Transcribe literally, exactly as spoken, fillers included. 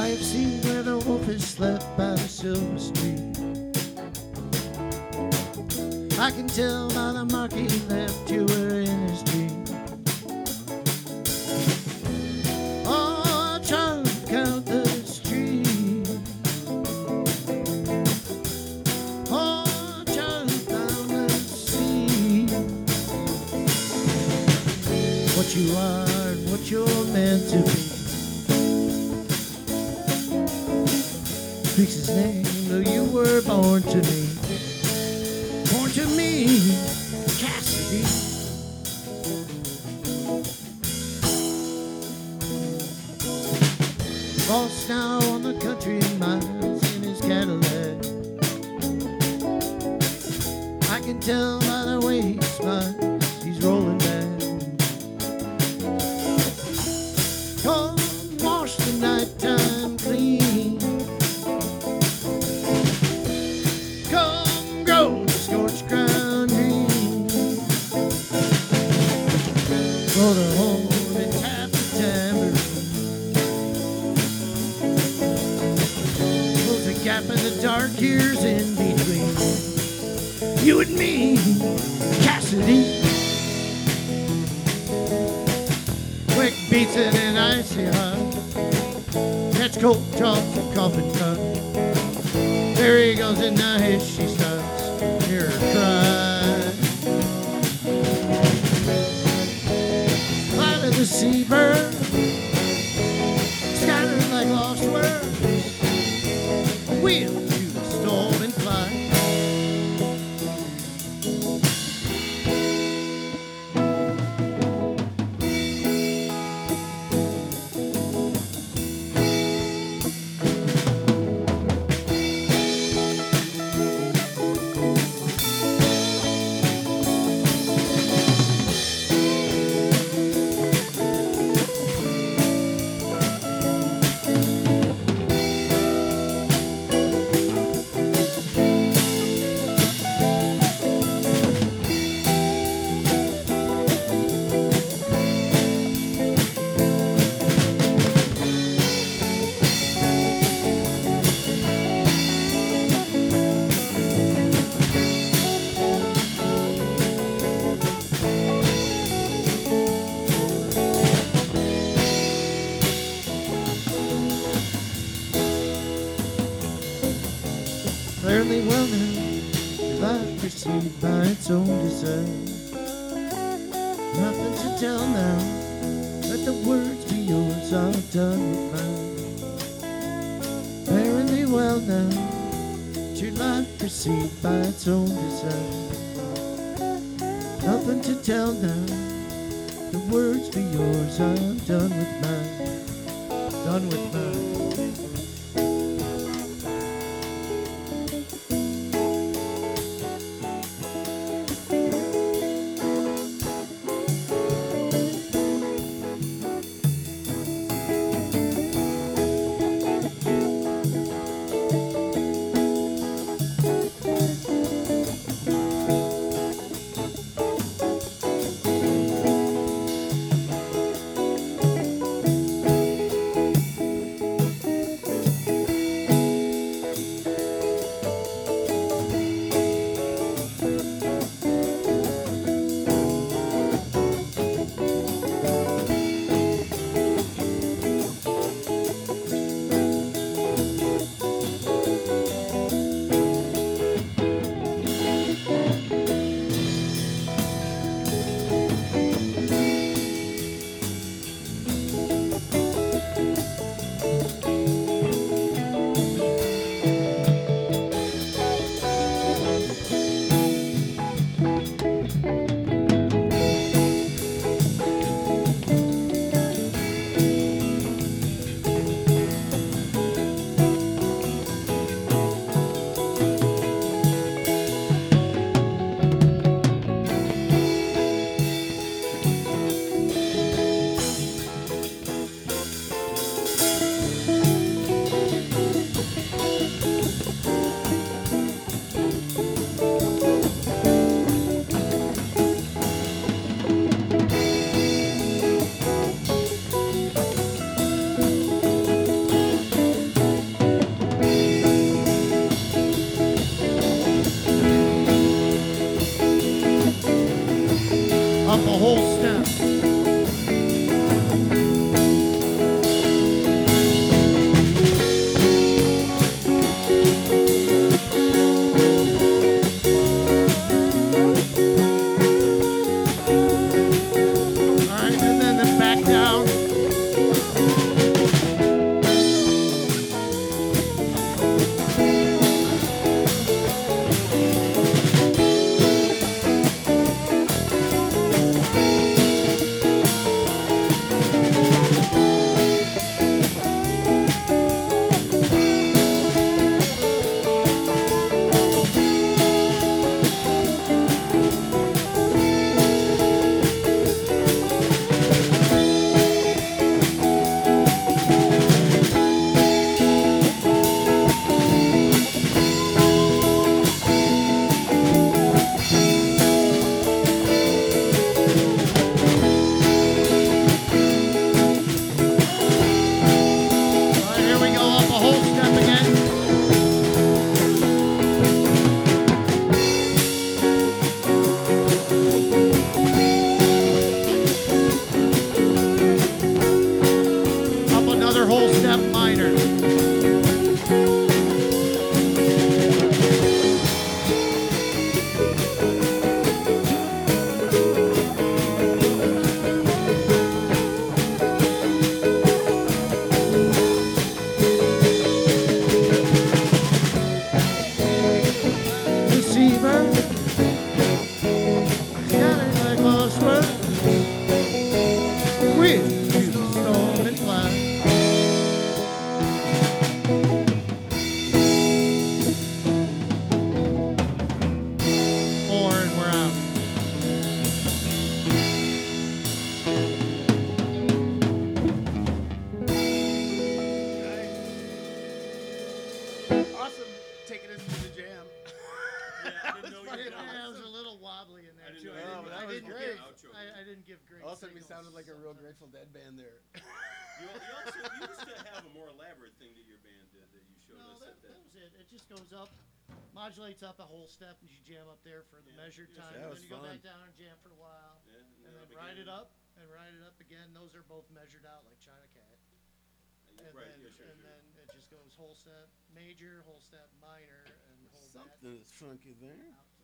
I have seen where the wolf is slept by the silver street. I can tell by the mark he left you were in his dream. Oh, I'm trying to count the streets. Oh, I'm trying to find the sea. What you are and what you're meant to be. Speaks his name, though you were born to me. Born to me, Cassidy. Lost now on the country miles in his Cadillac. I can tell by the way he smiles, he's rolling back. Come wash the nighttime clean. Come grow the scorched ground green. Blow the horn and tap the tambourine. Close a gap in the dark years in between you and me, Cassidy. Quick beats in an icy hut. Catch cold draws from coffin cut. There he goes and now here she starts. Hear her cry. Fly to the seabird, scattered like lost words. Wheel through the storm and fly. Fairly well now, your life pursued by its own desire. Nothing to tell now, let the words be yours, I've done with mine. Fairly well now, your life pursued by its own desire. Nothing to tell now, the words be yours, I'm done with mine. Done with mine. taking us through the jam. Yeah, I didn't know you It, were done. it was a little wobbly in there I didn't too. know I you didn't, were that I was didn't great. give. Outro. I, I didn't give great. All of a sudden, we signals sounded like a real sometimes. Grateful Dead band there. You, you also you used to have a more elaborate thing that your band did that you showed No, us that, at that that. was it. It just goes up, modulates up a whole step, and you jam up there for the Yeah, measured yeah, time. that and was then you go fun. back down and jam for a while, Yeah, and, and then up ride it again. up and ride it up again. Those are both measured out like China Cat. And Right, then, yeah, sure, and sure. then it just goes whole step major, whole step minor, and hold Something is funky there. that out